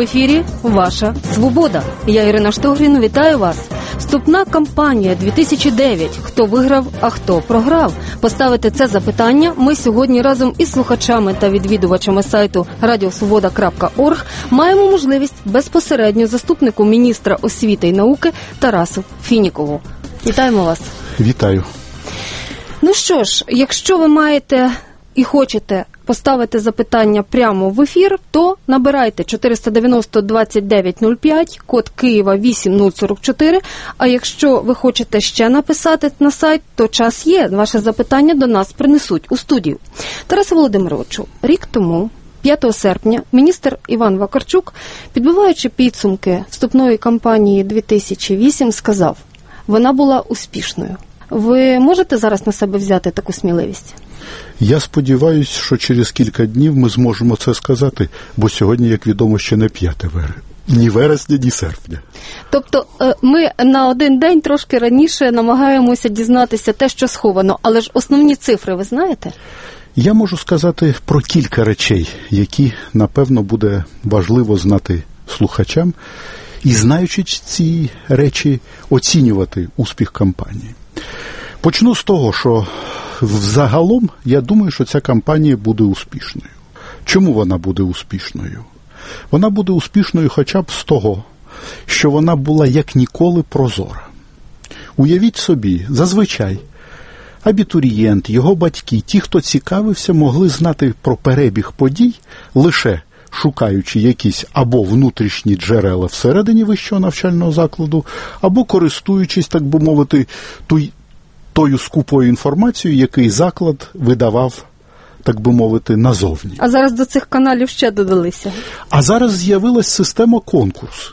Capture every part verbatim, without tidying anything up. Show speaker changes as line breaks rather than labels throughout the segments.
ефірі «Ваша Свобода». Я Ірина Штогрін, вітаю вас. Вступна кампанія дві тисячі дев'ять. Хто виграв, а хто програв? Поставити це запитання ми сьогодні разом із слухачами та відвідувачами сайту радіосвобода крапка орг маємо можливість безпосередньо заступнику міністра освіти і науки Тарасу Фінікову. Вітаємо вас.
Вітаю.
Ну що ж, якщо ви маєте і хочете поставити запитання прямо в ефір, то набирайте чотириста дев'яносто двадцять дев'ять нуль п'ять, код Києва вісім нуль сорок чотири, а якщо ви хочете ще написати на сайт, то час є, ваше запитання до нас принесуть у студію. Тарасе Володимировичу, рік тому, п'ятого серпня, міністр Іван Вакарчук, підбиваючи підсумки вступної кампанії дві тисячі вісім, сказав, вона була успішною. Ви можете зараз на себе взяти таку сміливість?
Я сподіваюся, що через кілька днів ми зможемо це сказати, бо сьогодні, як відомо, ще не п'яте вересня. Ні вересня, ні серпня.
Тобто ми на один день трошки раніше намагаємося дізнатися те, що сховано, але ж основні цифри ви знаєте?
Я можу сказати про кілька речей, які, напевно, буде важливо знати слухачам, і, знаючи ці речі, оцінювати успіх кампанії. Почну з того, що взагалом я думаю, що ця кампанія буде успішною. Чому вона буде успішною? Вона буде успішною хоча б з того, що вона була як ніколи прозора. Уявіть собі, зазвичай абітурієнт, його батьки, ті, хто цікавився, могли знати про перебіг подій лише шукаючи якісь або внутрішні джерела всередині вищого навчального закладу, або користуючись, так би мовити, той, тою скупою інформацією, який заклад видавав, так би мовити, назовні.
А зараз до цих каналів ще додалися. А
зараз з'явилась система конкурс.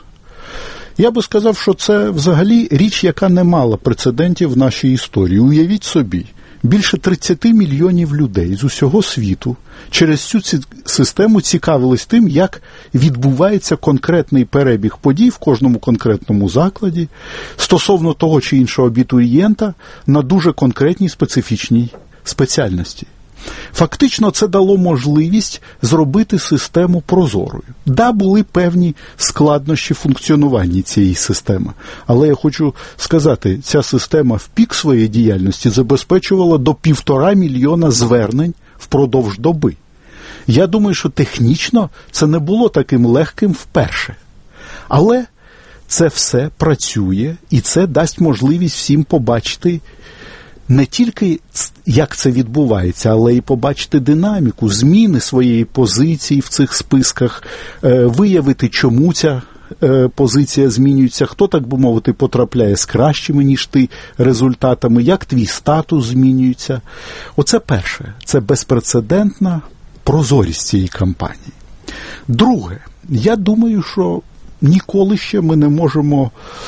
Я би сказав, що це взагалі річ, яка не мала прецедентів в нашій історії. Уявіть собі, більше тридцять мільйонів людей з усього світу через цю систему цікавились тим, як відбувається конкретний перебіг подій в кожному конкретному закладі стосовно того чи іншого абітурієнта на дуже конкретній специфічній спеціальності. Фактично це дало можливість зробити систему прозорою. Да, були певні складнощі функціонування цієї системи, але я хочу сказати, ця система в пік своєї діяльності забезпечувала до півтора мільйона звернень впродовж доби. Я думаю, що технічно це не було таким легким вперше. Але це все працює, і це дасть можливість всім побачити не тільки, як це відбувається, але й побачити динаміку, зміни своєї позиції в цих списках, виявити, чому ця позиція змінюється, хто, так би мовити, потрапляє з кращими, ніж ти, результатами, як твій статус змінюється. Оце перше. Це безпрецедентна прозорість цієї кампанії. Друге, я думаю, що ніколи ще ми не можемо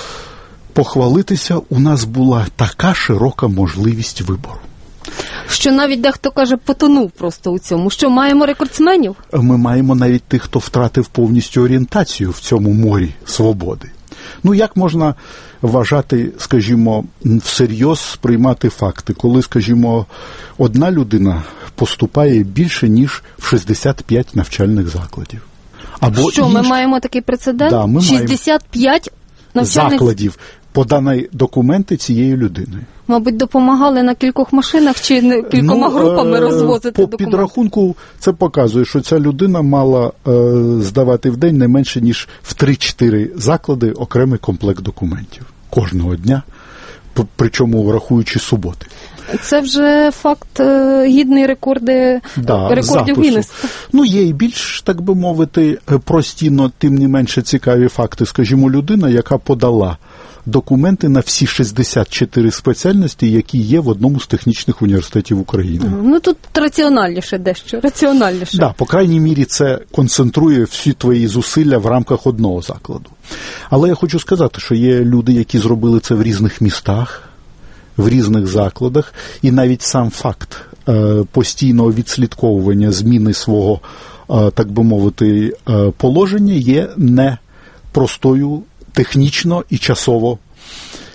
похвалитися, у нас була така широка можливість вибору.
Що навіть дехто каже, потонув просто у цьому. Що, маємо рекордсменів?
Ми маємо навіть тих, хто втратив повністю орієнтацію в цьому морі свободи. Ну, як можна вважати, скажімо, всерйоз сприймати факти, коли, скажімо, одна людина поступає більше, ніж в шістдесят п'ять навчальних закладів? Або
що,
інш...
ми маємо такий прецедент?
Да, ми
шістдесят п'ять навчальних
закладів подані документи цієї людини.
Мабуть, допомагали на кількох машинах чи кількома ну, групами розвозити
по
документи? По
підрахунку це показує, що ця людина мала е, здавати в день не менше, ніж в три-чотири заклади окремий комплект документів. Кожного дня, причому врахуючи суботи.
Це вже факт е, гідний рекорди,
да,
рекордів Гіннеса.
Ну, є і більш, так би мовити, прості, но тим не менше цікаві факти. Скажімо, людина, яка подала документи на всі шістдесят чотири спеціальності, які є в одному з технічних університетів України.
Ага, ну, тут раціональніше дещо, раціональніше.
Да, по крайній мірі це концентрує всі твої зусилля в рамках одного закладу. Але я хочу сказати, що є люди, які зробили це в різних містах, в різних закладах, і навіть сам факт е, постійного відслідковування зміни свого, е, так би мовити, е, положення є не простою технічно і часово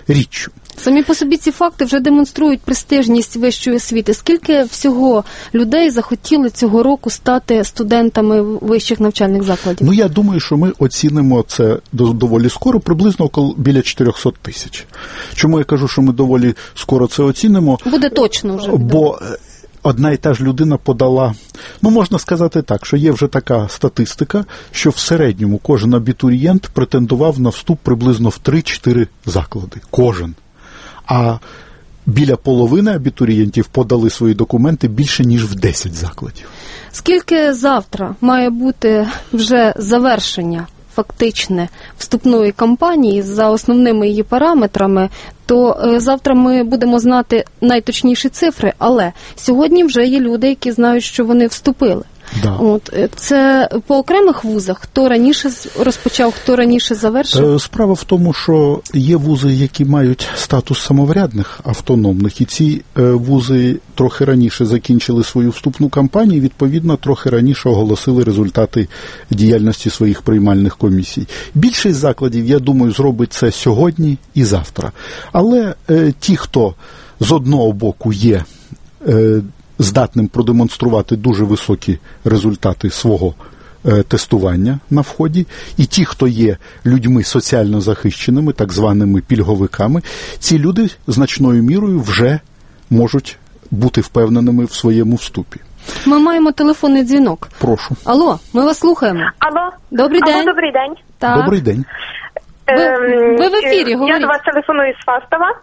річчю.
Самі по собі ці факти вже демонструють престижність вищої освіти. Скільки всього людей захотіли цього року стати студентами вищих навчальних закладів?
Ну, я думаю, що ми оцінимо це доволі скоро, приблизно около, біля чотириста тисяч. Чому я кажу, що ми доволі скоро це оцінимо?
Буде точно вже.
Бо одна і та ж людина подала, ну, можна сказати так, що є вже така статистика, що в середньому кожен абітурієнт претендував на вступ приблизно в три-чотири заклади. Кожен. А біля половини абітурієнтів подали свої документи більше, ніж в десять закладів.
Скільки завтра має бути вже завершення фактичне вступної кампанії за основними її параметрами, то е, завтра ми будемо знати найточніші цифри, але сьогодні вже є люди, які знають, що вони вступили.
Да.
От, це по окремих вузах, хто раніше розпочав, хто раніше завершив?
Справа в тому, що є вузи, які мають статус самоврядних, автономних, і ці вузи трохи раніше закінчили свою вступну кампанію, відповідно, трохи раніше оголосили результати діяльності своїх приймальних комісій. Більшість закладів, я думаю, зробить це сьогодні і завтра. Але е, ті, хто з одного боку є е, здатним продемонструвати дуже високі результати свого е, тестування на вході, і ті, хто є людьми соціально захищеними, так званими пільговиками, ці люди значною мірою вже можуть бути впевненими в своєму вступі.
Ми маємо телефонний дзвінок.
Прошу.
Алло, ми вас слухаємо.
Алло.
Добрий
Алло,
день.
добрий день.
Так.
Добрий день.
Ви, ви в ефірі,
Я
говоріть.
до вас телефоную з Фастова.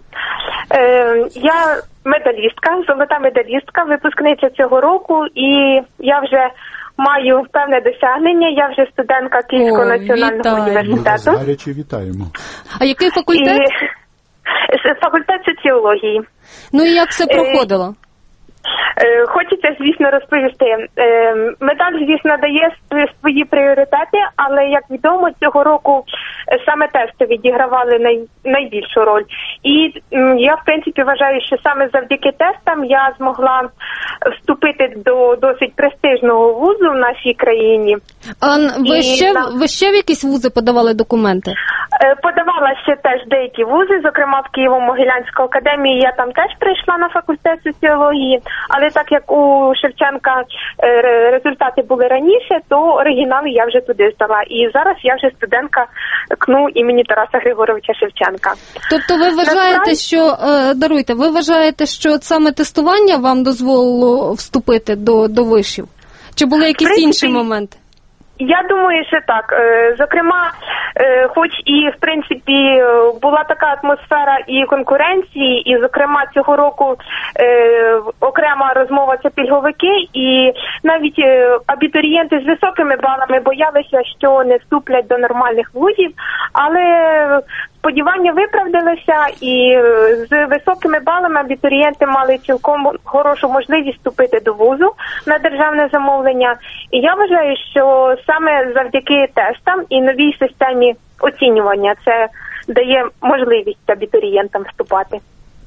Я медалістка, золота медалістка, випускниця цього року, і я вже маю певне досягнення. Я вже студентка Київського
О,
національного
вітаю.
Ми вас
університету.
гаряче вітаємо.
А який факультет?
І факультет соціології.
Ну і як все проходило?
Е, Хочеться, звісно, розповісти. Е, Медаль, звісно, дає свої пріоритети, але, як відомо, цього року саме тести відігравали най, найбільшу роль. І м, я, в принципі, вважаю, що саме завдяки тестам я змогла вступити до досить престижного вузу в нашій країні.
А ви,
І
ще,
на-
ви ще в якісь вузи подавали документи?
Е, Подавала ще теж деякі вузи, зокрема в Києво-Могилянську академію, я там теж прийшла на факультет соціології, але так як у Шевченка е, результати були раніше, то оригінали я вже туди здала. І зараз я вже студентка КНУ імені Тараса Григоровича Шевченка.
Тобто ви вважаєте, що, е, даруйте, ви вважаєте, що саме тестування вам дозволило вступити до, до вишів? Чи були якісь
В принципі,
інші моменти?
Я думаю, що так. Е, Зокрема, е, хоч і, в принципі, е, була така атмосфера і конкуренції, і, зокрема, цього року е, окрема розмова – це пільговики, і навіть е, абітурієнти з високими балами боялися, що не вступлять до нормальних вузів, але сподівання виправдалися, і е, з високими балами абітурієнти мали цілком хорошу можливість вступити до вузу на державне замовлення. І я вважаю, що саме завдяки тестам і новій системі оцінювання це дає можливість абітурієнтам вступати.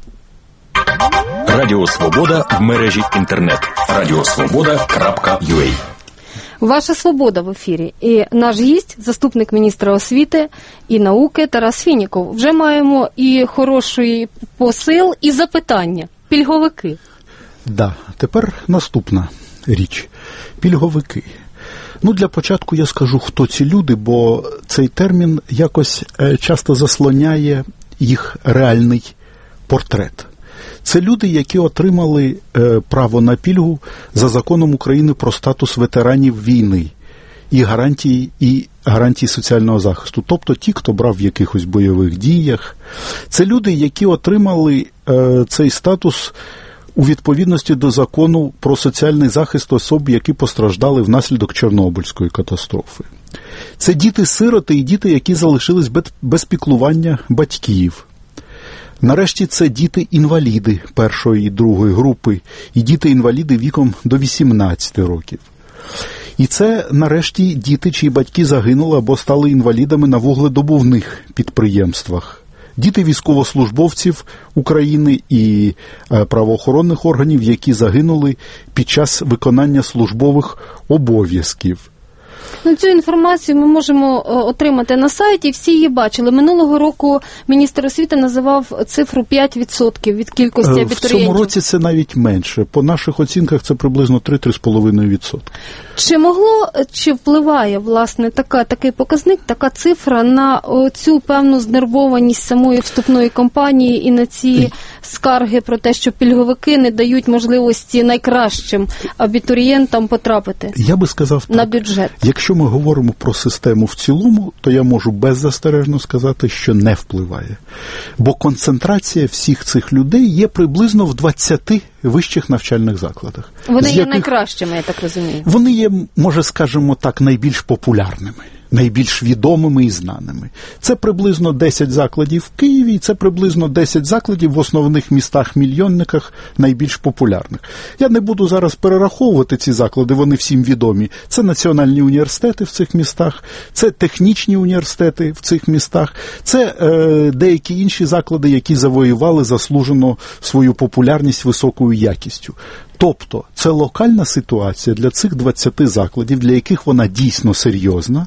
Радіо Свобода в мережі інтернет. радіосвобода крапка ю а.
Ваша свобода в ефірі. І наш гість, заступник міністра освіти і науки Тарас Фініков. Вже маємо і хороший посил, і запитання. Пільговики.
Да, тепер наступна річ. Пільговики. Ну, для початку я скажу, хто ці люди, бо цей термін якось е, часто заслоняє їх реальний портрет. Це люди, які отримали е, право на пільгу за законом України про статус ветеранів війни і гарантії, і гарантії соціального захисту. Тобто ті, хто брав в якихось бойових діях. Це люди, які отримали е, цей статус у відповідності до закону про соціальний захист осіб, які постраждали внаслідок Чорнобильської катастрофи. Це діти-сироти і діти, які залишились без, без піклування батьків. Нарешті це діти-інваліди першої і другої групи, і діти-інваліди віком до вісімнадцяти років. І це, нарешті, діти, чиї батьки загинули або стали інвалідами на вугледобувних підприємствах. Діти військовослужбовців України і правоохоронних органів, які загинули під час виконання службових обов'язків.
Ну, цю інформацію ми можемо отримати на сайті, всі її бачили. Минулого року міністр освіти називав цифру п'ять відсотків від кількості абітурієнтів.
В цьому році це навіть менше. По наших оцінках це приблизно три-три з половиною відсотки.
Чи могло, чи впливає, власне, така, такий показник, така цифра на цю певну знервованість самої вступної кампанії і на ці скарги про те, що пільговики не дають можливості найкращим абітурієнтам потрапити
я би сказав так,
на бюджет?
Якщо ми говоримо про систему в цілому, то я можу беззастережно сказати, що не впливає. Бо концентрація всіх цих людей є приблизно в двадцяти вищих навчальних закладах.
Вони є
яких...
найкращими, я так розумію.
Вони є, може, скажімо так, найбільш популярними, найбільш відомими і знаними. Це приблизно десять закладів в Києві, і це приблизно десять закладів в основних містах-мільйонниках найбільш популярних. Я не буду зараз перераховувати ці заклади, вони всім відомі. Це національні університети в цих містах, це технічні університети в цих містах, це е, деякі інші заклади, які завоювали заслужено свою популярність високою якістю. Тобто, це локальна ситуація для цих двадцяти закладів, для яких вона дійсно серйозна.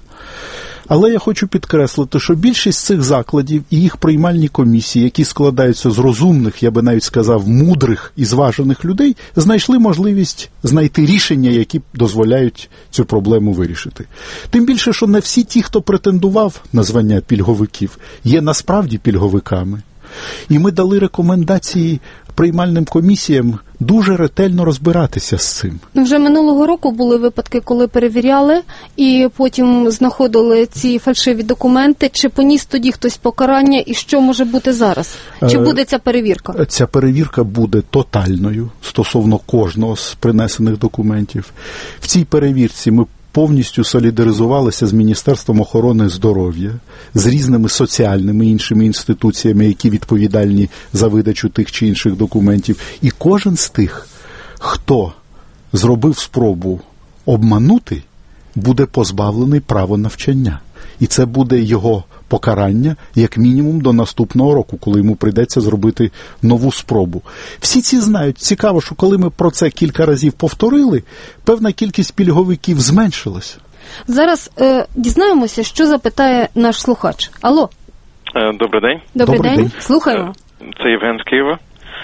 Але я хочу підкреслити, що більшість цих закладів і їх приймальні комісії, які складаються з розумних, я би навіть сказав, мудрих і зважених людей, знайшли можливість знайти рішення, які дозволяють цю проблему вирішити. Тим більше, що не всі ті, хто претендував на звання пільговиків, є насправді пільговиками. І ми дали рекомендації приймальним комісіям дуже ретельно розбиратися з цим.
Вже минулого року були випадки, коли перевіряли і потім знаходили ці фальшиві документи. Чи поніс тоді хтось покарання і що може бути зараз? Чи буде ця перевірка?
Ця перевірка буде тотальною стосовно кожного з принесених документів. В цій перевірці ми повністю солідаризувалися з Міністерством охорони здоров'я, з різними соціальними іншими інституціями, які відповідальні за видачу тих чи інших документів. І кожен з тих, хто зробив спробу обманути, буде позбавлений права навчання. І це буде його покарання, як мінімум, до наступного року, коли йому прийдеться зробити нову спробу. Всі ці знають. Цікаво, що коли ми про це кілька разів повторили, певна кількість пільговиків зменшилася.
Зараз е, дізнаємося, що запитає наш слухач. Алло.
Добрий день.
Добрий,
Добрий
день.
день.
Слухаємо.
Це Євген з Києва.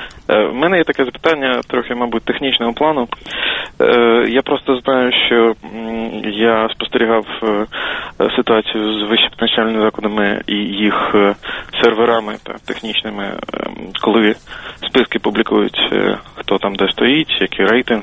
В мене є таке запитання, трохи, мабуть, технічного плану. Я просто знаю, що я спостерігав ситуацію з вищими навчальними закладами і їх серверами та технічними, коли списки публікують, хто там де стоїть, який рейтинг.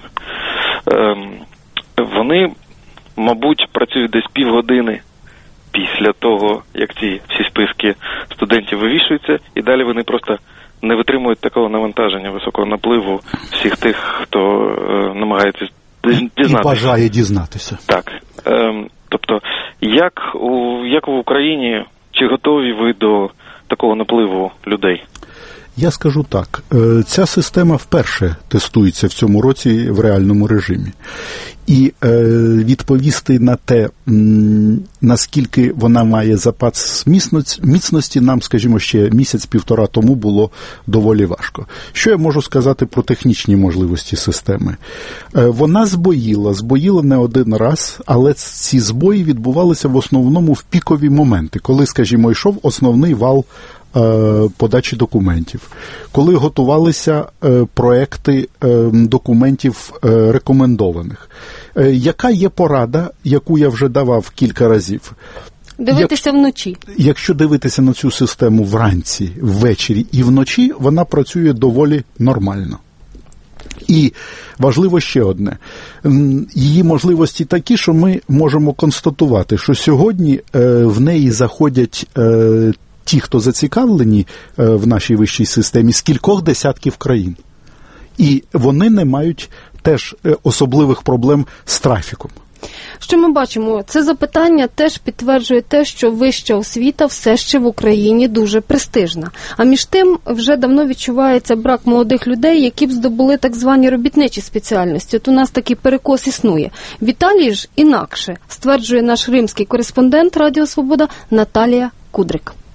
Вони, мабуть, працюють десь півгодини після того, як ці всі списки студентів вивішуються, і далі вони просто не витримують такого навантаження, високого напливу всіх тих, хто е, намагається дізнатися.
І бажає дізнатися.
Так. Е, тобто, як у, як в Україні, чи готові ви до такого напливу людей?
Я скажу так, ця система вперше тестується в цьому році в реальному режимі. І е, відповісти на те, м, наскільки вона має запас міцності, міцності, нам, скажімо, ще місяць-півтора тому було доволі важко. Що я можу сказати про технічні можливості системи? Е, вона збоїла, збоїла не один раз, але ці збої відбувалися в основному в пікові моменти, коли, скажімо, йшов основний вал подачі документів, коли готувалися е, проекти е, документів е, рекомендованих. Е, яка є порада, яку я вже давав кілька разів?
Дивитися
Як,
вночі.
Якщо дивитися на цю систему вранці, ввечері і вночі, вона працює доволі нормально. І важливо ще одне. Її можливості такі, що ми можемо констатувати, що сьогодні е, в неї заходять е, ті, хто зацікавлені е, в нашій вищій системі, з кількох десятків країн. І вони не мають теж е, особливих проблем з трафіком.
Що ми бачимо? Це запитання теж підтверджує те, що вища освіта все ще в Україні дуже престижна. А між тим вже давно відчувається брак молодих людей, які б здобули так звані робітничі спеціальності. От у нас такий перекос існує. В Італії ж інакше, стверджує наш римський кореспондент Радіо Свобода Наталія Кудрик.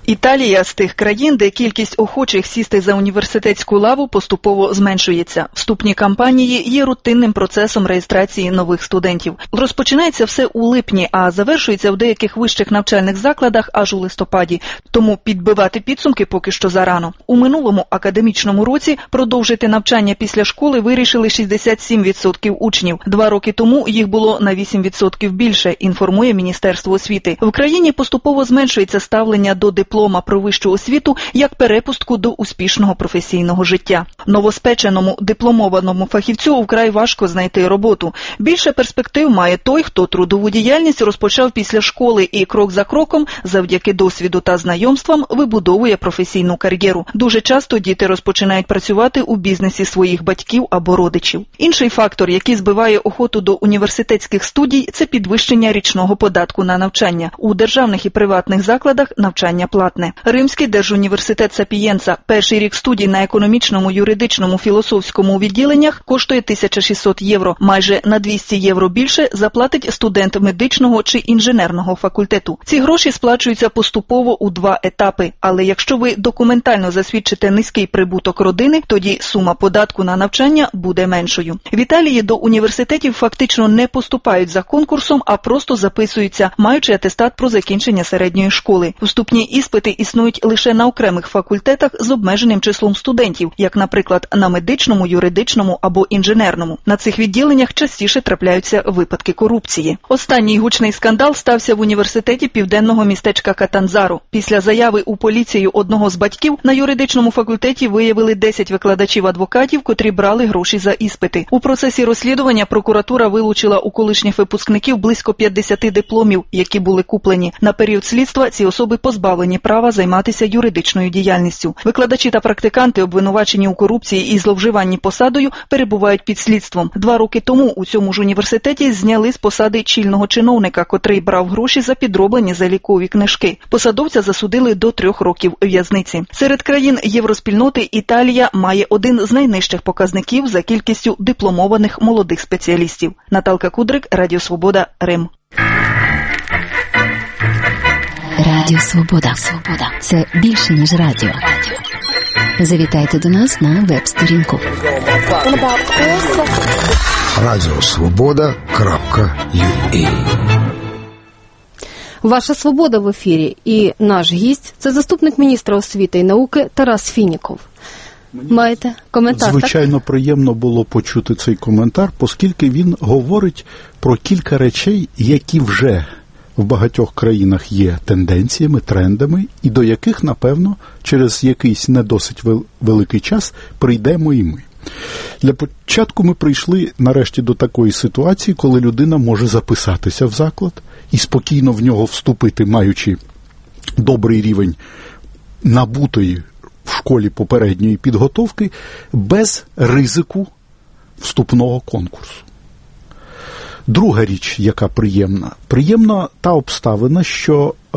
Італія з тих країн, де кількість охочих сісти за університетську лаву поступово зменшується. Вступні кампанії є рутинним процесом реєстрації нових студентів. Розпочинається все у липні, а завершується в деяких вищих навчальних закладах аж у листопаді. Тому підбивати підсумки поки що зарано. У минулому академічному році продовжити навчання після школи вирішили шістдесят сім відсотків учнів. Два роки тому їх було на вісім відсотків більше, інформує Міністерство освіти. В країні поступово зменшується ставлення до дипломів диплома про вищу освіту як перепустку до успішного професійного життя. Новоспеченому дипломованому фахівцю вкрай важко знайти роботу. Більше перспектив має той, хто трудову діяльність розпочав після школи і крок за кроком, завдяки досвіду та знайомствам, вибудовує професійну кар'єру. Дуже часто діти розпочинають працювати у бізнесі своїх батьків або родичів. Інший фактор, який збиває охоту до університетських студій, це підвищення річного податку на навчання. У державних і приватних закладах навчання платне. Римський держуніверситет Сапієнца. Перший рік студій на економічному, юридичному, філософському відділеннях коштує тисяча шістсот євро. Майже на двісті євро більше заплатить студент медичного чи інженерного факультету. Ці гроші сплачуються поступово у два етапи. Але якщо ви документально засвідчите низький прибуток родини, тоді сума податку на навчання буде меншою. В Італії до університетів фактично не поступають за конкурсом, а просто записуються, маючи атестат про закінчення середньої школи. Вступні іспити існують лише на окремих факультетах з обмеженим числом студентів, як, наприклад, на медичному, юридичному або інженерному. На цих відділеннях частіше трапляються випадки корупції. Останній гучний скандал стався в університеті південного містечка Катанзаро. Після заяви у поліцію одного з батьків на юридичному факультеті виявили десять викладачів-адвокатів, котрі брали гроші за іспити. У процесі розслідування прокуратура вилучила у колишніх випускників близько п'ятдесят дипломів, які були куплені. На період слідства ці особи позбавлені права займатися юридичною діяльністю. Викладачі та практиканти, обвинувачені у корупції і зловживанні посадою, перебувають під слідством. Два роки тому у цьому ж університеті зняли з посади чільного чиновника, котрий брав гроші за підроблені залікові книжки. Посадовця засудили до трьох років в'язниці. Серед країн євроспільноти Італія має один з найнижчих показників за кількістю дипломованих молодих спеціалістів. Наталка Кудрик, Радіо Свобода, Рим.
Радіо Свобода. Свобода. Це більше, ніж радіо. Завітайте до нас на веб-сторінку.
радіосвобода крапка ю а.
Ваша свобода в ефірі. І наш гість – це заступник міністра освіти і науки Тарас Фініков. Маєте коментар?
Звичайно, так? Приємно було почути цей коментар, оскільки він говорить про кілька речей, які вже в багатьох країнах є тенденціями, трендами, і до яких, напевно, через якийсь не досить великий час прийдемо і ми. Для початку ми прийшли нарешті до такої ситуації, коли людина може записатися в заклад і спокійно в нього вступити, маючи добрий рівень набутої в школі попередньої підготовки, без ризику вступного конкурсу. Друга річ, яка приємна. Приємна та обставина, що е,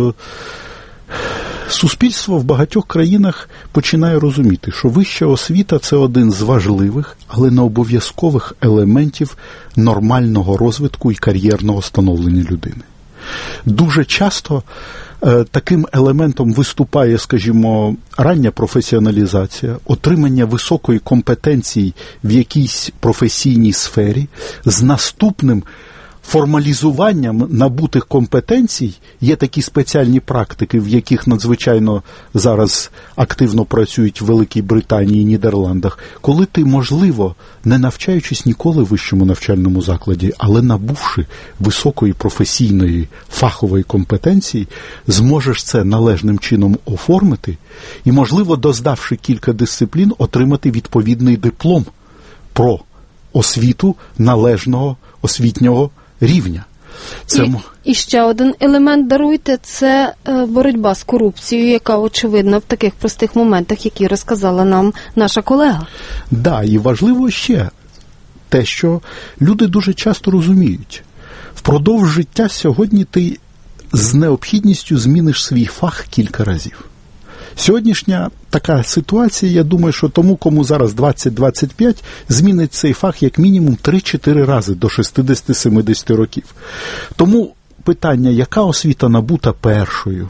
суспільство в багатьох країнах починає розуміти, що вища освіта – це один з важливих, але не обов'язкових елементів нормального розвитку і кар'єрного становлення людини. Дуже часто е, таким елементом виступає, скажімо, рання професіоналізація, отримання високої компетенції в якійсь професійній сфері з наступним формалізуванням набутих компетенцій. Є такі спеціальні практики, в яких надзвичайно зараз активно працюють в Великій Британії і Нідерландах, коли ти, можливо, не навчаючись ніколи в вищому навчальному закладі, але набувши високої професійної фахової компетенції, зможеш це належним чином оформити і, можливо, доздавши кілька дисциплін, отримати відповідний диплом про освіту належного освітнього рівня. Це...
І, і ще один елемент, даруйте, це е, боротьба з корупцією, яка очевидна в таких простих моментах, які розказала нам наша колега.
Да, і важливо ще те, що люди дуже часто розуміють. Впродовж життя сьогодні ти з необхідністю зміниш свій фах кілька разів. Сьогоднішня така ситуація, я думаю, що тому, кому зараз двадцять-двадцять п'ять, змінить цей фах як мінімум три-чотири рази до шістдесят-сімдесят років. Тому питання, яка освіта набута першою,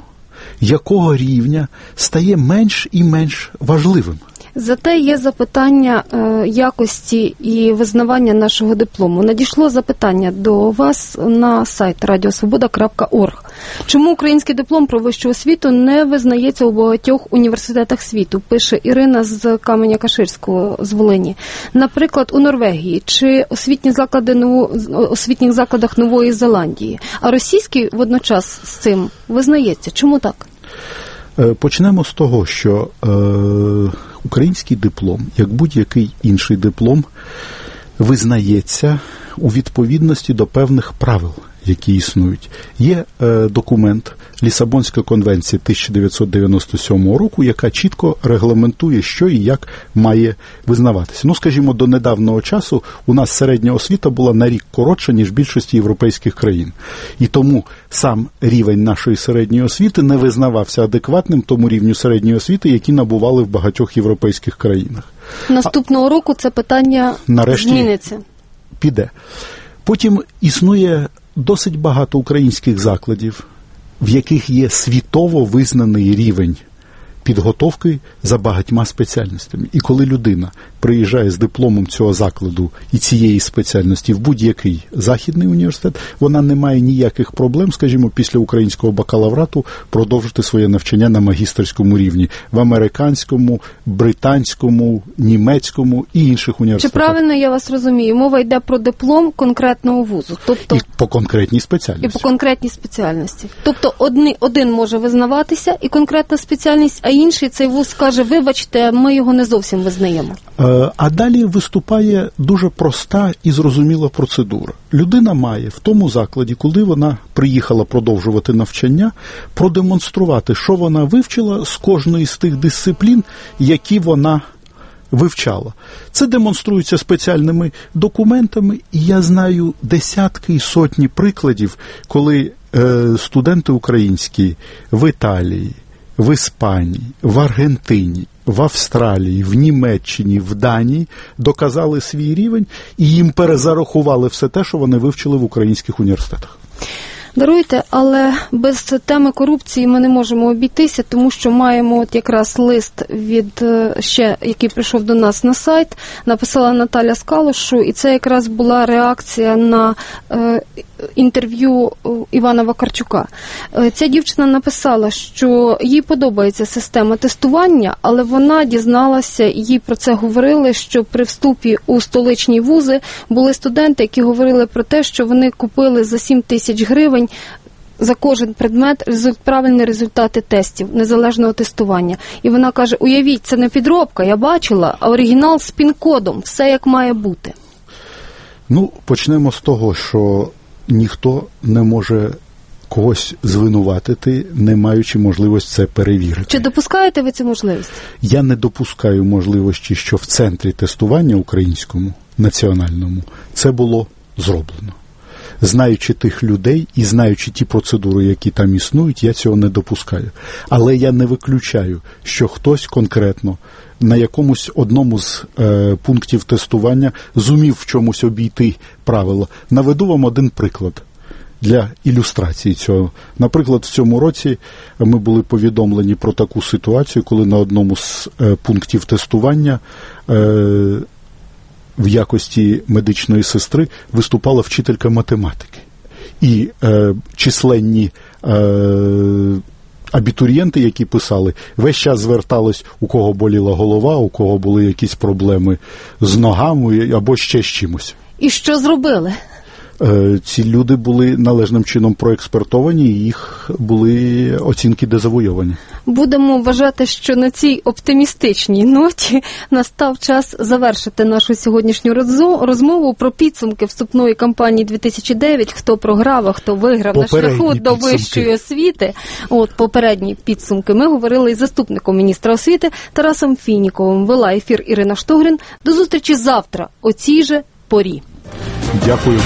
якого рівня стає менш і менш важливим.
Зате є запитання е, якості і визнавання нашого диплому. Надійшло запитання до вас на сайт радіосвобода крапка орг. Чому український диплом про вищу освіту не визнається у багатьох університетах світу, пише Ірина з Каменя-Каширського з Волині. Наприклад, у Норвегії чи освітні заклади ново, освітніх закладах Нової Зеландії. А російський водночас з цим визнається. Чому так?
Почнемо з того, що е, український диплом, як будь-який інший диплом, визнається у відповідності до певних правил, які існують. Є е, документ Лісабонська конвенція тисяча дев'ятсот дев'яносто сьомого року, яка чітко регламентує, що і як має визнаватися. Ну, скажімо, до недавнього часу у нас середня освіта була на рік коротша, ніж в більшості європейських країн. І тому сам рівень нашої середньої освіти не визнавався адекватним тому рівню середньої освіти, які набували в багатьох європейських країнах.
Наступного а, року це питання нарешті зміниться.
Піде. Потім існує досить багато українських закладів, в яких є світово визнаний рівень підготовки за багатьма спеціальностями. І коли людина приїжджає з дипломом цього закладу і цієї спеціальності в будь-який західний університет, вона не має ніяких проблем, скажімо, після українського бакалаврату продовжити своє навчання на магістерському рівні в американському, британському, німецькому і інших університетах.
Чи правильно я вас розумію? Мова йде про диплом конкретного вузу. Тобто...
І по конкретній спеціальності.
І по конкретній спеціальності. Тобто одни, один може визнаватися і конкретна спеціальність, а інший цей вуз каже, вибачте, ми його не зовсім визнаємо.
А далі виступає дуже проста і зрозуміла процедура. Людина має в тому закладі, коли вона приїхала продовжувати навчання, продемонструвати, що вона вивчила з кожної з тих дисциплін, які вона вивчала. Це демонструється спеціальними документами, і я знаю десятки і сотні прикладів, коли е, студенти українські в Італії, в Іспанії, в Аргентині, в Австралії, в Німеччині, в Данії доказали свій рівень і їм перезарахували все те, що вони вивчили в українських університетах.
Даруйте, але без теми корупції ми не можемо обійтися, тому що маємо от якраз лист від ще, який прийшов до нас на сайт, написала Наталя з Калушу, і це якраз була реакція на е, інтерв'ю Івана Вакарчука. Е, ця дівчина написала, що їй подобається система тестування, але вона дізналася, їй про це говорили, що при вступі у столичні вузи були студенти, які говорили про те, що вони купили за сім тисяч гривень за кожен предмет результ, правильні результати тестів, незалежного тестування. І вона каже, уявіть, це не підробка, я бачила, а оригінал з пін-кодом, все як має бути.
Ну, почнемо з того, що ніхто не може когось звинуватити, не маючи можливості це перевірити.
Чи допускаєте ви цю можливість?
Я не допускаю можливості, що в центрі тестування українському, національному, це було зроблено. Знаючи тих людей і знаючи ті процедури, які там існують, я цього не допускаю. Але я не виключаю, що хтось конкретно на якомусь одному з е, пунктів тестування зумів в чомусь обійти правила. Наведу вам один приклад для ілюстрації цього. Наприклад, в цьому році ми були повідомлені про таку ситуацію, коли на одному з е, пунктів тестування е, в якості медичної сестри виступала вчителька математики. І е, численні е, абітурієнти, які писали, весь час звертались, у кого боліла голова, у кого були якісь проблеми з ногами або ще з чимось.
І що зробили?
Ці люди були належним чином проекспертовані, і їх були оцінки дезавуйовані.
Будемо вважати, що на цій оптимістичній ноті настав час завершити нашу сьогоднішню розмову про підсумки вступної кампанії дві тисячі дев'ять, хто програв, а хто виграв на шляху до вищої освіти. От попередні підсумки ми говорили із заступником міністра освіти Тарасом Фініковим. Вела ефір Ірина Штогрін. До зустрічі завтра о цій же порі.
Дякую.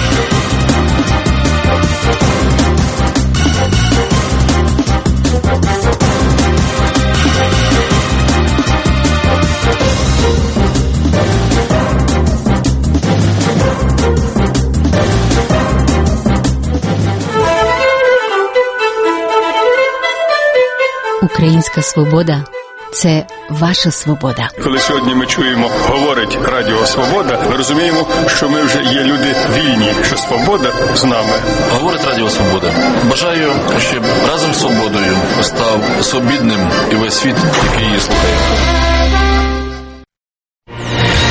Українська свобода – це ваша свобода.
Коли сьогодні ми чуємо, говорить Радіо Свобода, ми розуміємо, що ми вже є люди вільні, що свобода з нами.
Говорить Радіо Свобода. Бажаю, щоб разом з свободою став свобідним і весь світ, який її слухає.